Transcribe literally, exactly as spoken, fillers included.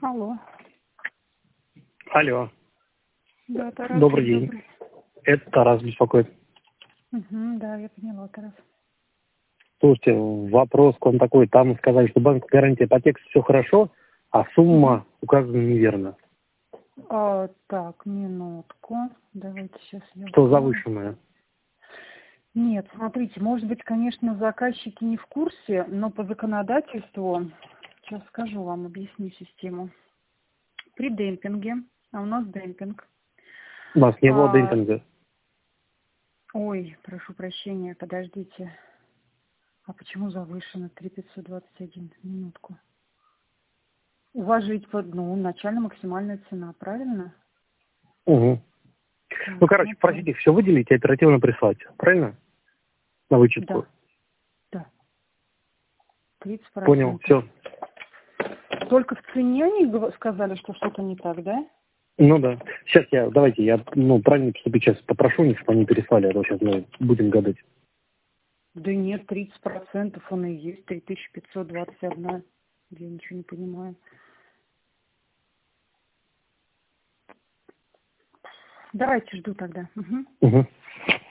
Алло. Алло. Да, Тарас. Добрый день. Добрый. Это Тарас беспокоит. Угу, да, я поняла, Тарас. Слушайте, вопрос к вам такой. Там сказали, что банк гарантия по тексту все хорошо, а сумма Угу. указана неверно. А, так, минутку. Давайте сейчас я Что гляну. завышенное? Нет, смотрите, может быть, конечно, заказчики не в курсе, но по законодательству, сейчас скажу вам, объясню систему. При демпинге, а у нас демпинг. У нас не было А, демпинга. ой, прошу прощения, подождите. А почему завышено три тысячи пятьсот двадцать один? Минутку. У вас же ведь, ну, начально-максимальная цена, правильно? Угу. Так, Ну, короче, смотрю. просите их все выделить и оперативно прислать. Правильно? На вычетку. Да, да, тридцать Понял, процентов. все. Только в цене они гов- сказали, что что-то не так, да? Ну да. Сейчас я, давайте, я, ну, правильно поступить сейчас попрошу у них, чтобы они переслали, а то сейчас мы будем гадать. Да нет, тридцать процентов он и есть, три тысячи пятьсот двадцать один. Я ничего не понимаю. Давайте жду тогда. Угу. Угу.